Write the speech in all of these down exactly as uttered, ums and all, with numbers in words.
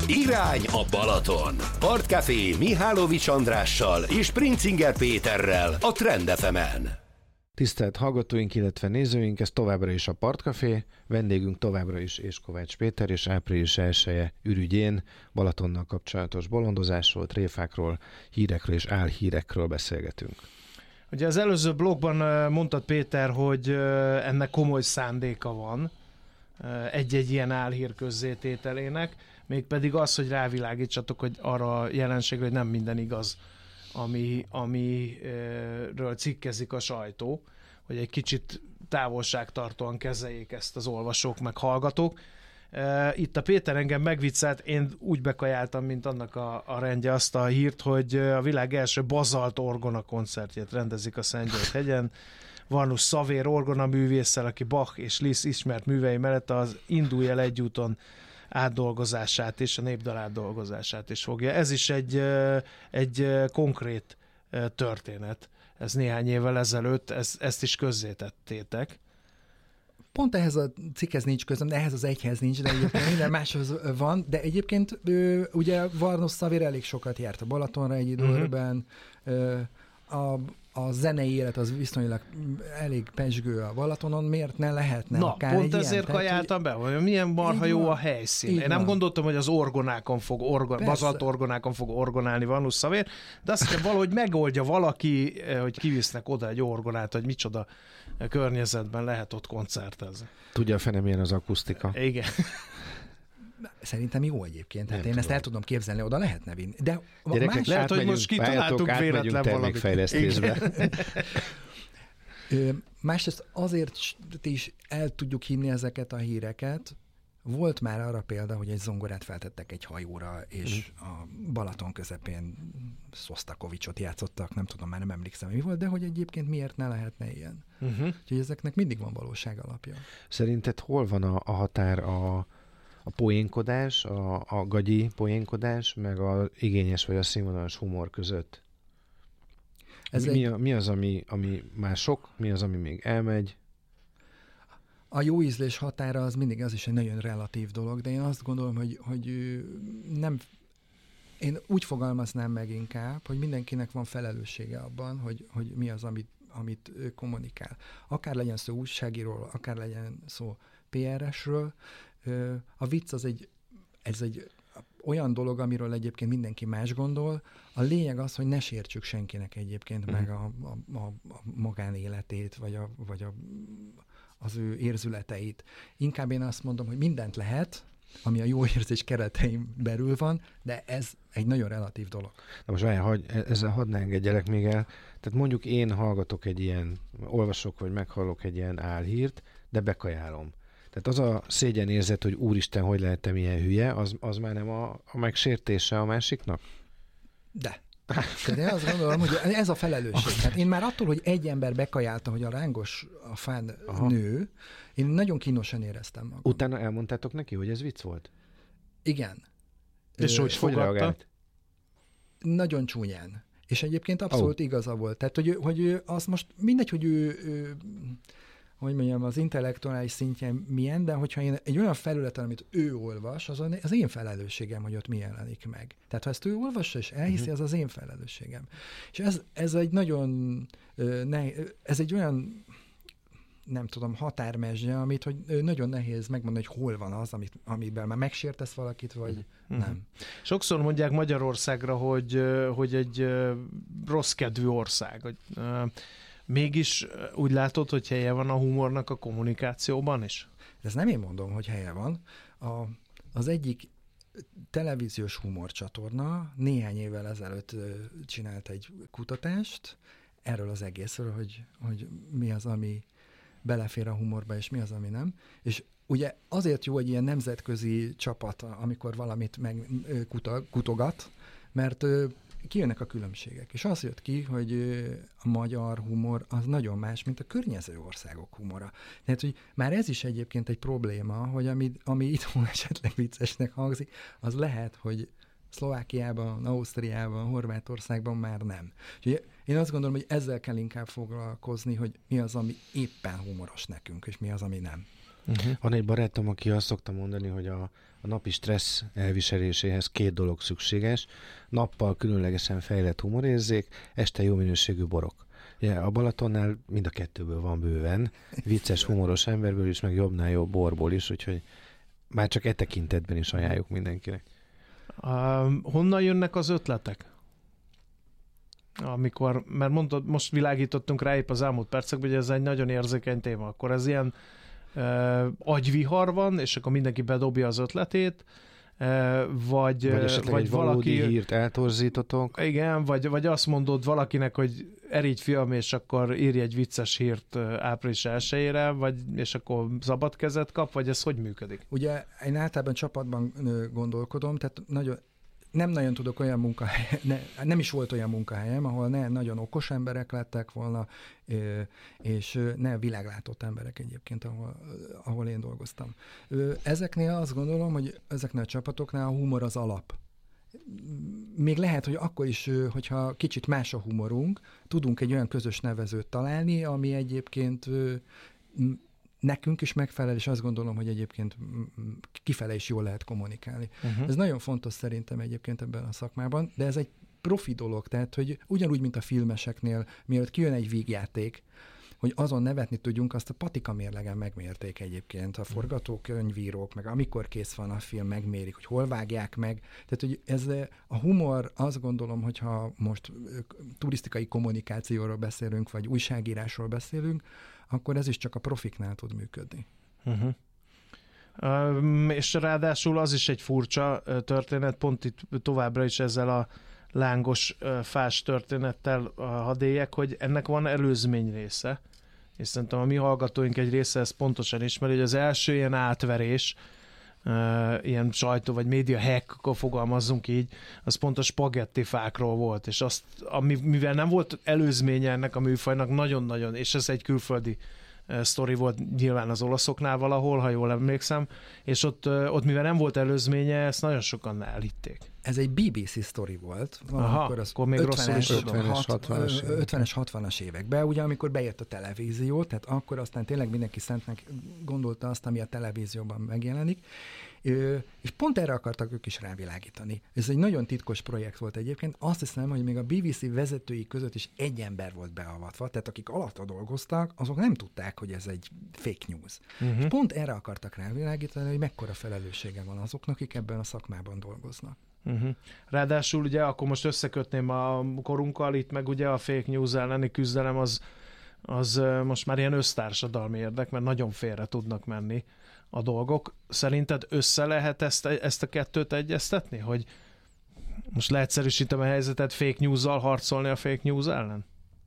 Irány a Balaton. Partcafé Mihálovics Andrással és Princinger Péterrel a Trend ef emen. Tisztelt hallgatóink, illetve nézőink, ez továbbra is a Partcafé, vendégünk továbbra is Éskovács Péter, és április elseje ürügyén Balatonnal kapcsolatos bolondozásról, tréfákról, hírekről és álhírekről beszélgetünk. Ugye az előző blogban mondtad, Péter, hogy ennek komoly szándéka van egy-egy ilyen álhír közzétételének, mégpedig az, hogy rávilágítsatok, hogy arra a jelenségre, hogy nem minden igaz, ami, amiről cikkezik a sajtó, hogy egy kicsit távolságtartóan kezeljék ezt az olvasók, meg hallgatók. Itt a Péter engem megviccelt, én úgy bekajáltam, mint annak a, a rendje azt a hírt, hogy a világ első bazalt orgona koncertjét rendezik a Szentgyörgy-hegyen. Varnus Szavér orgona művésszel, aki Bach és Liszt ismert művei mellett az Indulj el egyúton átdolgozását és a népdal átdolgozását is fogja. Ez is egy, egy konkrét történet. Ez néhány évvel ezelőtt, ez, ezt is közzétettétek. Pont ehhez a cikkhez nincs közöm, de ehhez az egyhez nincs, de egyébként minden máshoz van, de egyébként ugye Varnus Szavér elég sokat járt a Balatonra egy időben, uh-huh. a A zenei élet az viszonylag elég pezsgő a Balatonon, miért ne lehetne Na, akár pont egy ezért ilyen, kajáltam be, hogy milyen marha jó van a helyszín. Én nem van. gondoltam, hogy az orgonákon fog, orgon, bazalt orgonákon fog orgonálni Varnus Szavér, de azt hiszem valahogy megoldja valaki, hogy kivisznek oda egy orgonát, hogy micsoda környezetben lehet ott koncertezni. Tudja a fene, milyen az akusztika. Igen. Szerintem jó egyébként. Tehát én tudom. Ezt el tudom képzelni, oda lehetne vinni. De gyerekek, más... lehet, hogy most kitaláltuk véletlen termékfejlesztésbe. Másrészt azért is el tudjuk hinni ezeket a híreket. Volt már arra példa, hogy egy zongorát feltettek egy hajóra, és mm. a Balaton közepén Szosztakovicsot játszottak, nem tudom, már nem emlékszem, mi volt, de hogy egyébként miért ne lehetne ilyen. Uh-huh. Úgyhogy ezeknek mindig van valóság alapja. Szerinted hol van a, a határ a a poénkodás, a, a gagyi poénkodás, meg az igényes vagy a színvonalas humor között? Ez mi, egy... mi az, ami, ami már sok, mi az, ami még elmegy? A jó ízlés határa az mindig az is egy nagyon relatív dolog, de én azt gondolom, hogy, hogy nem... Én úgy fogalmaznám meg inkább, hogy mindenkinek van felelőssége abban, hogy, hogy mi az, amit, amit ő kommunikál. Akár legyen szó újságíróról, akár legyen szó pé er esről, a vicc az egy, ez egy olyan dolog, amiről egyébként mindenki más gondol. A lényeg az, hogy ne sértsük senkinek egyébként mm. meg a, a, a, a magánéletét, vagy, a, vagy a, az ő érzületeit. Inkább én azt mondom, hogy mindent lehet, ami a jó érzés keretein belül van, de ez egy nagyon relatív dolog. Na most várjál, hogy ezzel hadd ne engedjelek még el. Tehát mondjuk én hallgatok egy ilyen, olvasok, vagy meghallok egy ilyen álhírt, de bekajálom. Tehát az a szégyenérzet, hogy úristen, hogy lehettem ilyen hülye, az, az már nem a, a megsértése a másiknak? De. De én azt gondolom, hogy ez a felelősség. Hát én már attól, hogy egy ember bekajálta, hogy a rángos a fán Aha. nő, én nagyon kínosan éreztem magam. Utána elmondtátok neki, hogy ez vicc volt? Igen. És hogy, hogy reagált? Nagyon csúnyán. És egyébként abszolút oh. igaza volt. Tehát, hogy, hogy az most mindegy, hogy ő... ő hogy mondjam, az intellektuális szintje milyen, de hogyha én egy olyan felületen, amit ő olvas, az az én felelősségem, hogy ott mi jelenik meg. Tehát ha ezt ő olvassa és elhiszi, uh-huh. az az én felelősségem. És ez, ez egy nagyon, ne, ez egy olyan, nem tudom, határmezse, amit hogy nagyon nehéz megmondani, hogy hol van az, amit, amiben már megsértesz valakit, vagy uh-huh. nem. Sokszor mondják Magyarországra, hogy, hogy egy rossz kedvű ország, hogy mégis úgy látod, hogy helye van a humornak a kommunikációban is? Ez nem én mondom, hogy helye van. A, az egyik televíziós humorcsatorna néhány évvel ezelőtt csinált egy kutatást erről az egészről, hogy, hogy mi az, ami belefér a humorba, és mi az, ami nem. És ugye azért jó egy ilyen nemzetközi csapat, amikor valamit megkutogat, mert kijönnek a különbségek. És az jött ki, hogy a magyar humor az nagyon más, mint a környező országok humora. Tehát, hogy már ez is egyébként egy probléma, hogy ami, ami itthon esetleg viccesnek hangzik, az lehet, hogy Szlovákiában, Ausztriában, Horvátországban már nem. Úgyhogy én azt gondolom, hogy ezzel kell inkább foglalkozni, hogy mi az, ami éppen humoros nekünk, és mi az, ami nem. Uh-huh. Van egy barátom, aki azt szokta mondani, hogy a, a napi stressz elviseléséhez két dolog szükséges. Nappal különlegesen fejlett humorérzék, este jó minőségű borok. Ja, a Balatonnál mind a kettőből van bőven, vicces, humoros emberből is, meg jobbnál jobb borból is, úgyhogy már csak e tekintetben is ajánljuk mindenkinek. Uh, honnan jönnek az ötletek? Amikor, mert mondtad, most világítottunk rá épp az elmúlt percekben, hogy ez egy nagyon érzékeny téma, akkor ez ilyen uh, agyvihar van, és akkor mindenki bedobja az ötletét, uh, vagy, vagy esetleg vagy egy valódi valaki, hírt eltorzítotok. Igen, vagy, vagy azt mondod valakinek, hogy erígy fiam, és akkor írj egy vicces hírt április elsejére, vagy, és akkor szabad kezet kap, vagy ez hogy működik? Ugye én általában csapatban gondolkodom, tehát nagyon nem nagyon tudok olyan munkahely, ne, nem is volt olyan munkahelyem, ahol ne nagyon okos emberek lettek volna, és ne világlátott emberek egyébként, ahol, ahol én dolgoztam. Ezeknél azt gondolom, hogy ezeknél a csapatoknál a humor az alap. Még lehet, hogy akkor is, hogyha kicsit más a humorunk, tudunk egy olyan közös nevezőt találni, ami egyébként nekünk is megfelel, és azt gondolom, hogy egyébként kifele is jól lehet kommunikálni. Uh-huh. Ez nagyon fontos szerintem egyébként ebben a szakmában, de ez egy profi dolog, tehát, hogy ugyanúgy, mint a filmeseknél, mielőtt kijön egy vígjáték, hogy azon nevetni tudjunk, azt a patika mérlegen megmérték egyébként. A forgatókönyvírók, meg amikor kész van a film, megmérik, hogy hol vágják meg. Tehát, hogy ez a humor, azt gondolom, hogyha most turisztikai kommunikációról beszélünk, vagy újságírásról beszélünk, akkor ez is csak a profiknál tud működni. Uh-huh. Um, és ráadásul az is egy furcsa történet, pont itt továbbra is ezzel a lángos fás történettel hadélyek, hogy ennek van előzmény része, és szerintem a mi hallgatóink egy része ezt pontosan ismeri, hogy az első ilyen átverés, uh, ilyen sajtó vagy média hack, akkor fogalmazzunk így, az pont a spagetti fákról volt, és azt, ami, mivel nem volt előzménye ennek a műfajnak, nagyon-nagyon, és ez egy külföldi uh, sztori volt nyilván az olaszoknál valahol, ha jól emlékszem, és ott, uh, ott mivel nem volt előzménye, ezt nagyon sokan elhitték. Ez egy bé bé cé sztori volt. Aha, akkor az akkor még rosszul is ötvenes, hatvanas években, ugye amikor bejött a televízió, tehát akkor aztán tényleg mindenki szentnek gondolta azt, ami a televízióban megjelenik, és pont erre akartak ők is rávilágítani. Ez egy nagyon titkos projekt volt egyébként. Azt hiszem, hogy még a bé bé cé vezetői között is egy ember volt beavatva, tehát akik alatta dolgoztak, azok nem tudták, hogy ez egy fake news. Uh-huh. És pont erre akartak rávilágítani, hogy mekkora felelőssége van azoknak, akik ebben a szakmában dolgoznak. Uh-huh. Ráadásul ugye akkor most összekötném a korunkkal, itt meg ugye a fake news elleni küzdelem az, az most már ilyen össztársadalmi érdek, mert nagyon félre tudnak menni a dolgok. Szerinted össze lehet ezt, ezt a kettőt egyeztetni? Hogy most leegyszerűsítem a helyzetet, fake news-zal harcolni a fake news ellen?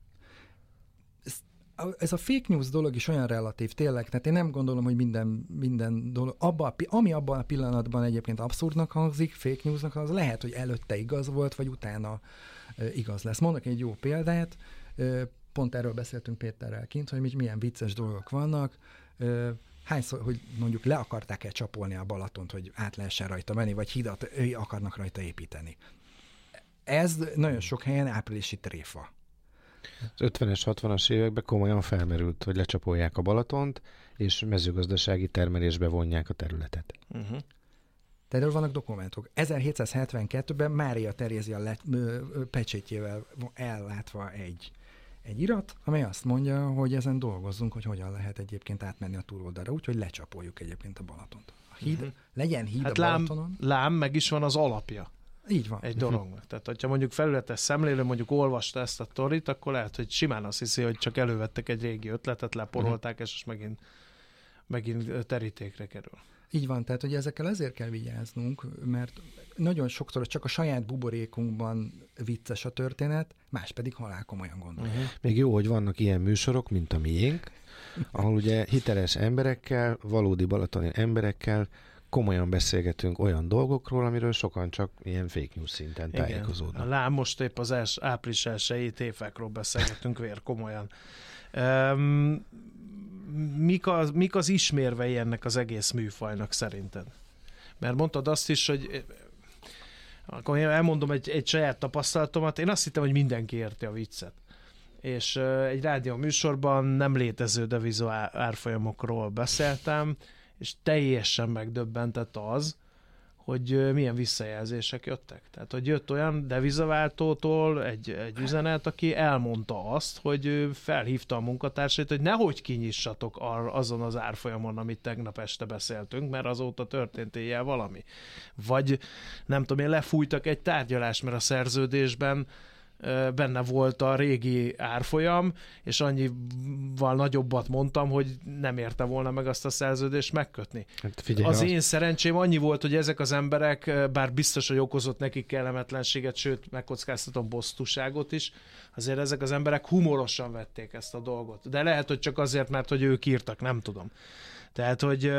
Ez a fake news dolog is olyan relatív, tényleg, tehát én nem gondolom, hogy minden, minden dolog, abba, ami abban a pillanatban egyébként abszurdnak hangzik, fake newsnak, az lehet, hogy előtte igaz volt, vagy utána e, igaz lesz. Mondok egy jó példát, e, pont erről beszéltünk Péterrel kint, hogy milyen vicces dolgok vannak, e, hányszor, hogy mondjuk le akarták-e csapolni a Balatont, hogy át lehessen rajta menni, vagy hidat akarnak rajta építeni. Ez nagyon sok helyen áprilisi tréfa. Az ötvenes, hatvanas években komolyan felmerült, hogy lecsapolják a Balatont, és mezőgazdasági termelésbe vonják a területet. Uh-huh. De erről vannak dokumentok. ezerhétszázhetvenkettőben Mária Terézia le, ö, ö, pecsétjével ellátva egy, egy irat, amely azt mondja, hogy ezen dolgozzunk, hogy hogyan lehet egyébként átmenni a túloldalra, úgyhogy lecsapoljuk egyébként a Balatont. A híd, uh-huh. Legyen híd hát a Balatonon. Lám, lám, meg is van az alapja. Így van. Egy dolognak. Uh-huh. Tehát, hogyha mondjuk felületes szemlélő mondjuk olvasta ezt a torit, akkor lehet, hogy simán azt hiszi, hogy csak elővettek egy régi ötletet, leporolták, uh-huh. és most megint, megint terítékre kerül. Így van, tehát hogy ezekkel azért kell vigyáznunk, mert nagyon sokszor csak a saját buborékunkban vicces a történet, más pedig halálkomolyan gondolja. Uh-huh. Még jó, hogy vannak ilyen műsorok, mint a miénk, ahol ugye hiteles emberekkel, valódi balatoni emberekkel komolyan beszélgetünk olyan dolgokról, amiről sokan csak ilyen fake news szinten tájékozódnak. Lám, most épp az els, április elsői téfákról beszélgetünk vér komolyan. Um, mik, az, mik az ismérvei ennek az egész műfajnak szerinted? Mert mondtad azt is, hogy akkor én elmondom egy, egy saját tapasztalatomat, én azt hittem, hogy mindenki érti a viccet. És uh, egy rádió műsorban nem létező devizó árfolyamokról beszéltem, és teljesen megdöbbentett az, hogy milyen visszajelzések jöttek. Tehát, hogy jött olyan devizaváltótól egy, egy üzenet, aki elmondta azt, hogy ő felhívta a munkatársait, hogy nehogy kinyissatok azon az árfolyamon, amit tegnap este beszéltünk, mert azóta történt éjjel valami. Vagy nem tudom én, lefújtak egy tárgyalást, mert a szerződésben benne volt a régi árfolyam, és annyival nagyobbat mondtam, hogy nem érte volna meg azt a szerződést megkötni. Hát figyelj, az, az én szerencsém annyi volt, hogy ezek az emberek, bár biztos, hogy okozott nekik kellemetlenséget, sőt, megkockáztatom bosszúságot is, azért ezek az emberek humorosan vették ezt a dolgot. De lehet, hogy csak azért, mert hogy ők írtak, nem tudom. Tehát, hogy,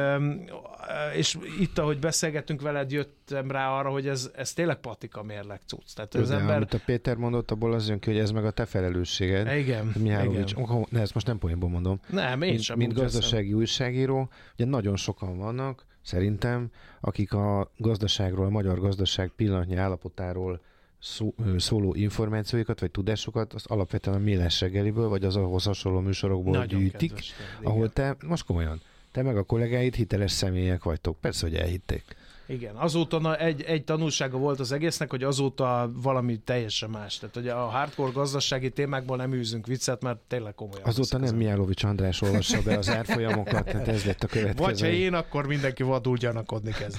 és itt, ahogy beszélgettünk veled, jöttem rá arra, hogy ez, ez tényleg patika mérleg cucc. Tehát az de, ember... amit a Péter mondott, abból az jön ki, hogy ez meg a te felelősséged. Igen. Mihálovics, oh, ne, ezt most nem poénból mondom. Nem, én sem. Mint gazdasági eszem. Újságíró, ugye nagyon sokan vannak, szerintem, akik a gazdaságról, a magyar gazdaság pillanatnyi állapotáról szó, szóló információikat, vagy tudásokat, azt alapvetően a Millás reggeliből, vagy az ahhoz hasonló műsorokból nagyon gyűjtik, kedves, ahol te, most komolyan, te meg a kollégáid hiteles személyek vagytok. Persze, hogy elhitték. Igen. Azóta na, egy, egy tanulsága volt az egésznek, hogy azóta valami teljesen más. Tehát, hogy a hardcore gazdasági témákból nem űzünk viccet, mert tényleg komolyan. Azóta nem Mihálovics András olvassa be az árfolyamokat, tehát ez lett a következő. Vagy ha én, akkor mindenki vadul gyanakodni kezd.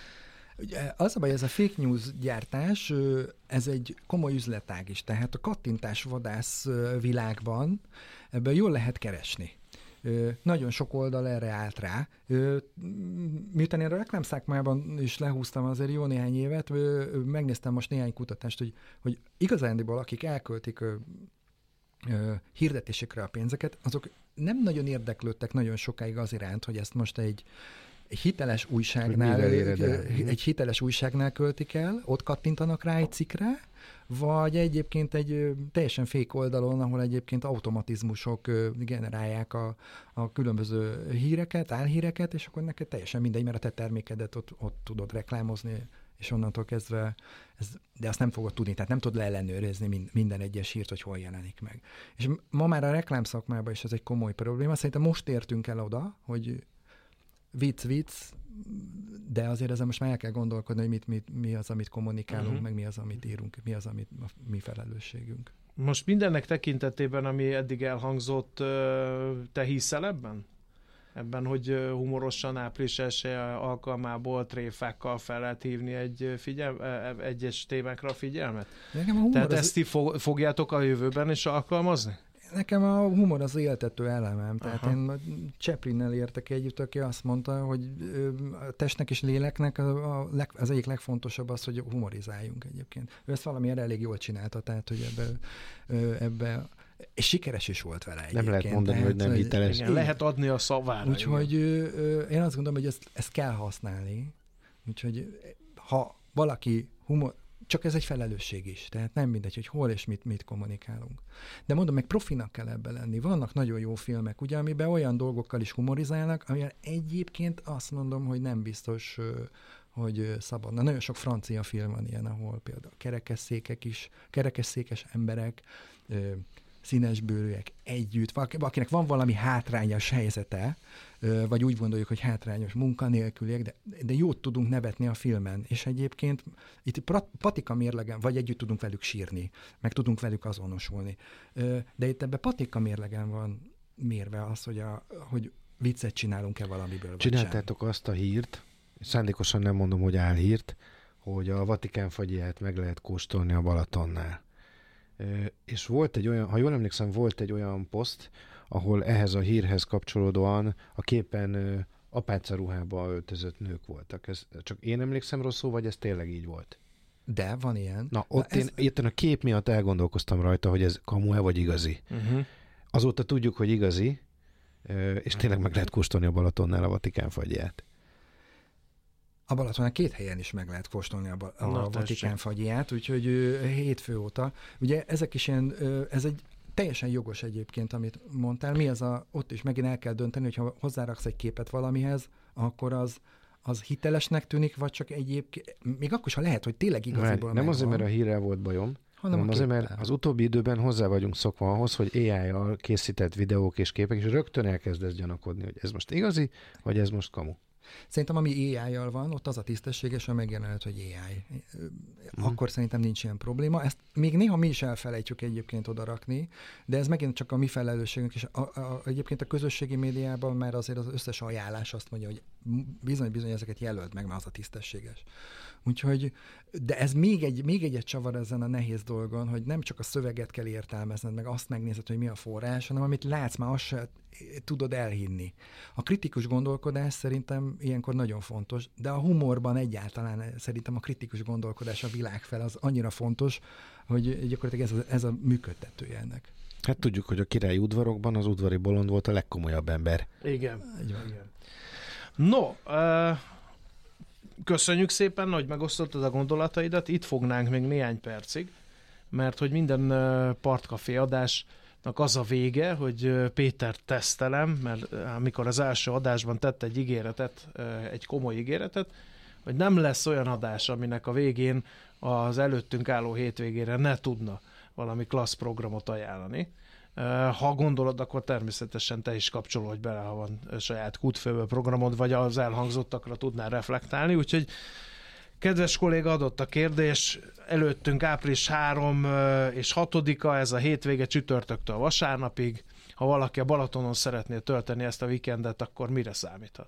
Ugye, az a baj, ez a fake news gyártás, ez egy komoly üzletág is. Tehát a kattintás vadász világban ebből jól lehet keresni. Ö, nagyon sok oldal erre állt rá. Ö, miután én a reklámszakmában is lehúztam azért jó néhány évet, ö, megnéztem most néhány kutatást, hogy, hogy igazándiból akik elköltik ö, ö, hirdetésekre a pénzeket, azok nem nagyon érdeklődtek nagyon sokáig az iránt, hogy ezt most egy egy hiteles újságnál, egy hiteles újságnál költik el, ott kattintanak rá egy cikkre, vagy egyébként egy teljesen fake oldalon, ahol egyébként automatizmusok generálják a, a különböző híreket, álhíreket, és akkor neked teljesen mindegy, mert a te termékedet ott, ott tudod reklámozni, és onnantól kezdve, ez, de azt nem fogod tudni, tehát nem tudod leellenőrizni minden egyes hírt, hogy hol jelenik meg. És ma már a reklámszakmában is ez egy komoly probléma. Szerintem most értünk el oda, hogy vicc, vicc, de azért ezen most már el kell gondolkodni, hogy mit, mit, mi az, amit kommunikálunk, uh-huh. meg mi az, amit írunk, mi az, amit a mi felelősségünk. Most mindennek tekintetében, ami eddig elhangzott, te hiszel ebben? Ebben, hogy humorosan április első alkalmából tréfákkal fel lehet hívni egy figyel, egyes témákra a figyelmet? A Tehát az... ezt ti fogjátok a jövőben is alkalmazni? Nekem a humor az éltető elemem. Tehát Aha. én Chaplinnel értek együtt, aki azt mondta, hogy a testnek és léleknek a leg, az egyik legfontosabb az, hogy humorizáljunk egyébként. Ő ezt valamiért elég jól csinálta, tehát hogy ebbe, ebbe és sikeres is volt vele egyébként. Nem lehet mondani, tehát, hogy nem hiteles. Igen, lehet adni a szavára. Úgyhogy én azt gondolom, hogy ezt, ezt kell használni. Úgyhogy ha valaki humor, csak ez egy felelősség is, tehát nem mindegy, hogy hol és mit, mit kommunikálunk. De mondom, meg profinak kell ebben lenni. Vannak nagyon jó filmek, ugye, amiben olyan dolgokkal is humorizálnak, amilyen egyébként azt mondom, hogy nem biztos, hogy szabadna. Nagyon sok francia film van ilyen, ahol például kerekesszékek is, kerekesszékes emberek, színesbőrűek együtt, akinek van valami hátrányos helyzete, vagy úgy gondoljuk, hogy hátrányos munkanélküliek, de, de jót tudunk nevetni a filmen, és egyébként itt patika mérlegen, vagy együtt tudunk velük sírni, meg tudunk velük azonosulni. De itt ebben patika mérlegen van mérve az, hogy, a, hogy viccet csinálunk-e valamiből, Csináltátok vagy sem. Azt a hírt, szándékosan nem mondom, hogy álhírt, hogy a Vatikán fagyját meg lehet kóstolni a Balatonnál. És volt egy olyan, ha jól emlékszem, volt egy olyan poszt, ahol ehhez a hírhez kapcsolódóan a képen apácaruhába öltözött nők voltak. Ez csak én emlékszem rosszul, vagy ez tényleg így volt? De, van ilyen. Na, ott Na, én ez... éppen a kép miatt elgondolkoztam rajta, hogy ez kamu-e vagy igazi. Uh-huh. Azóta tudjuk, hogy igazi, és tényleg meg lehet kóstolni a Balatonnál a Vatikán fagyját. A Balatonnál két helyen is meg lehet kóstolni a, a Na, Vatikán fagyját, úgyhogy hétfő óta. Ugye ezek is ilyen, ez egy teljesen jogos egyébként, amit mondtál. Mi az a, ott is megint el kell dönteni, hogyha hozzáraksz egy képet valamihez, akkor az, az hitelesnek tűnik, vagy csak egyébként, még akkor is, ha lehet, hogy tényleg igaziból Nem megvan. Azért, mert a hírrel volt bajom, hanem, hanem azért, mert az utóbbi időben hozzá vagyunk szokva ahhoz, hogy á í-jal készített videók és képek, és rögtön elkezdesz gyanakodni, hogy ez most igazi, vagy ez most kamu. Szerintem ami á í-jal van, ott az a tisztességes, a megjelenhet, hogy á í. Mm. Akkor szerintem nincs ilyen probléma. Ezt még néha mi is elfelejtjük egyébként odarakni, de ez megint csak a mi felelősségünk, és a, a, egyébként a közösségi médiában már azért az összes ajánlás azt mondja, hogy bizony-bizony ezeket jelölt meg, mert az a tisztességes. Úgyhogy, de ez még egy, még egyet csavar ezen a nehéz dolgon, hogy nem csak a szöveget kell értelmezned, meg azt megnézed, hogy mi a forrás, hanem amit látsz, már azt se tudod elhinni. A kritikus gondolkodás szerintem ilyenkor nagyon fontos, de a humorban egyáltalán szerintem a kritikus gondolkodás a világ fel az annyira fontos, hogy gyakorlatilag ez a, ez a működtetője ennek. Hát tudjuk, hogy a királyi udvarokban az udvari bolond volt a legkomolyabb ember. Igen. Igen. No, uh... köszönjük szépen, hogy megosztottad a gondolataidat. Itt fognánk még néhány percig, mert hogy minden Partcafé adásnak az a vége, hogy Pétert tesztelem, mert amikor az első adásban tett egy ígéretet, egy komoly ígéretet, hogy nem lesz olyan adás, aminek a végén az előttünk álló hétvégére ne tudna valami klassz programot ajánlani. Ha gondolod, akkor természetesen te is kapcsolódj bele, ha van saját kútfőből programod, vagy az elhangzottakra tudnál reflektálni. Úgyhogy kedves kolléga, adott a kérdés, előttünk április harmadika és hatodika, ez a hétvége csütörtöktől vasárnapig. Ha valaki a Balatonon szeretné tölteni ezt a weekendet, akkor mire számíthat?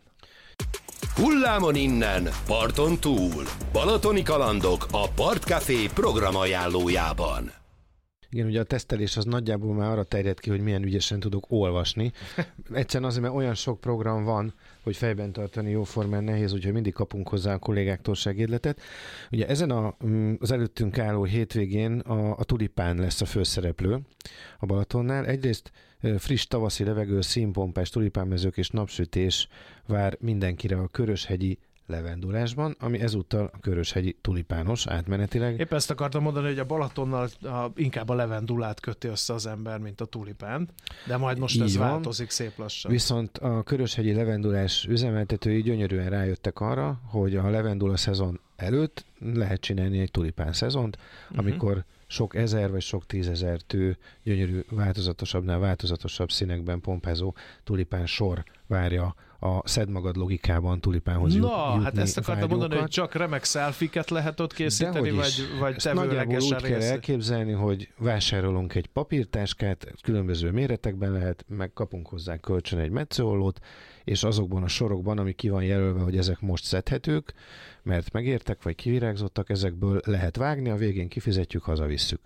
Hullámon innen, parton túl. Balatoni kalandok a Partcafé programajánlójában. Igen, ugye a tesztelés az nagyjából már arra terjed ki, hogy milyen ügyesen tudok olvasni. Egyszerűen azért, mert olyan sok program van, hogy fejben tartani jóformán nehéz, úgyhogy mindig kapunk hozzá a kollégáktól segédletet. Ugye ezen a, az előttünk álló hétvégén a, a tulipán lesz a főszereplő a Balatonnál. Egyrészt friss tavaszi levegő, színpompás tulipánmezők és napsütés vár mindenkire a Köröshegyi levendulásban, ami ezúttal a Köröshegyi tulipános átmenetileg. Épp ezt akartam mondani, hogy a Balatonnal a, inkább a levendulát köti össze az ember, mint a tulipánt, de majd most ez van. Változik szép lassan. Viszont a Köröshegyi levendulás üzemeltetői gyönyörűen rájöttek arra, hogy a levendula szezon előtt lehet csinálni egy tulipán szezont, uh-huh. amikor sok ezer vagy sok tízezer tő gyönyörű, változatosabbnál változatosabb színekben pompázó tulipán sor várja a szed magad logikában tulipánhoz jut, Na, jutni hát ezt akartam vágyókat. mondani, hogy csak remek szelfiket lehet ott készíteni, vagy, vagy tevőlegesen úgy kell elképzelni, hogy vásárolunk egy papírtáskát, különböző méretekben lehet, meg kapunk hozzá kölcsön egy metszőollót, és azokban a sorokban, ami ki van jelölve, hogy ezek most szedhetők, mert megértek, vagy kivirágzottak, ezekből lehet vágni, a végén kifizetjük, hazavisszük.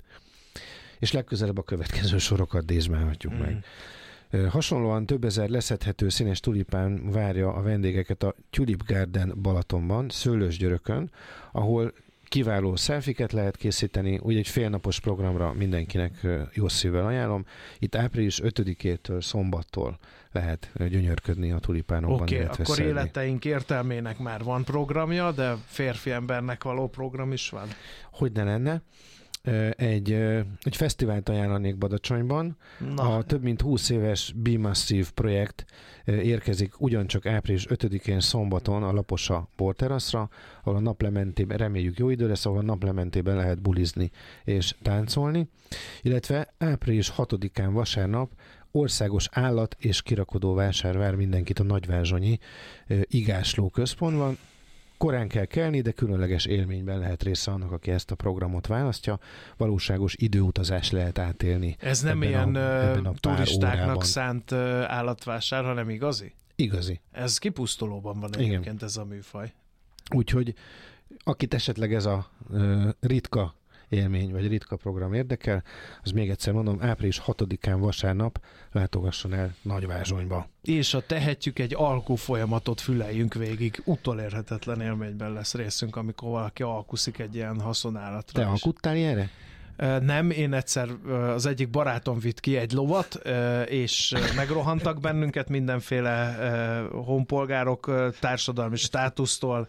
És legközelebb a következő sorokat dézmálhatjuk mm. meg. Hasonlóan több ezer leszedhető színes tulipán várja a vendégeket a Tulip Garden Balatonban, Szőlősgyörökön, ahol kiváló szelfiket lehet készíteni, úgy egy félnapos programra mindenkinek jó szívvel ajánlom. Itt április ötödikétől szombattól lehet gyönyörködni a tulipánokban. Oké, okay, akkor életeink értelmének már van programja, de férfi embernek való program is van? Hogy ne lenne? Egy, egy fesztivált ajánlanék Badacsonyban. Na. A több mint húsz éves Be Massive projekt érkezik ugyancsak április ötödikén szombaton a Laposa borteraszra, ahol a naplementében, reméljük jó idő lesz, ahol a naplementében lehet bulizni és táncolni, illetve április hatodikán vasárnap országos állat- és kirakodó vásár vár mindenkit a Nagyvázsonyi Igásló központban. Korán kell kelni, de különleges élményben lehet része annak, aki ezt a programot választja. Valóságos időutazás lehet átélni. Ez nem ilyen a, a turistáknak órában. Szánt állatvásár, hanem igazi? Igazi. Ez kipusztulóban van egyébként. Igen. Ez a műfaj. Úgyhogy akit esetleg ez a uh, ritka élmény, vagy ritka program érdekel, az még egyszer mondom, április hatodikán vasárnap látogasson el Nagyvázsonyba. És ha tehetjük, egy alkú folyamatot füleljünk végig, utolérhetetlen élményben lesz részünk, amikor valaki alkuszik egy ilyen haszonállatra. Te alkuttál ilyenre? Nem, én egyszer az egyik barátom vitt ki egy lovat, és megrohantak bennünket mindenféle honpolgárok társadalmi státusztól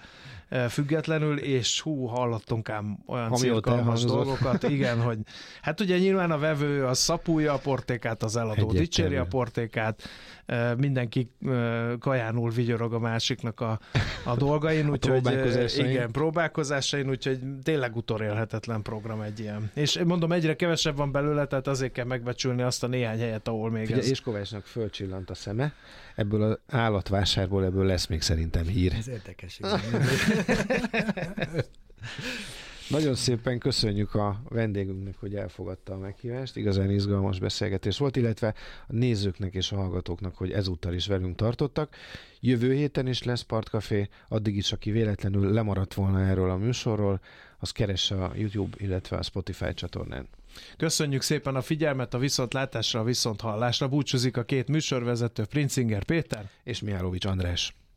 függetlenül, és hú, hallottunk ám olyan Ami ott cirkalmas elhangzott. dolgokat, igen, hogy hát ugye nyilván a vevő az szapulja a portékát, az eladó Egyértelmű. dicséri a portékát, mindenki kajánul vigyorog a másiknak a, a dolgain, úgyhogy próbálkozásain. igen, próbálkozásain, úgyhogy tényleg utolérhetetlen program egy ilyen. És mondom, egyre kevesebb van belőle, tehát azért kell megbecsülni azt a néhány helyet, ahol még Figyelj, ez... és Kovácsnak fölcsillant a szeme, ebből az állatvásárból ebből lesz még szerintem hír. Ez érdekes. Igen. Nagyon szépen köszönjük a vendégünknek, hogy elfogadta a meghívást. Igazán izgalmas beszélgetés volt, illetve a nézőknek és a hallgatóknak, hogy ezúttal is velünk tartottak. Jövő héten is lesz Partcafé, addig is, aki véletlenül lemaradt volna erről a műsorról, az keresse a YouTube, illetve a Spotify csatornán. Köszönjük szépen a figyelmet, a viszontlátásra, a viszonthallásra. Búcsúzik a két műsorvezető, Princinger Péter És Mihálovics András.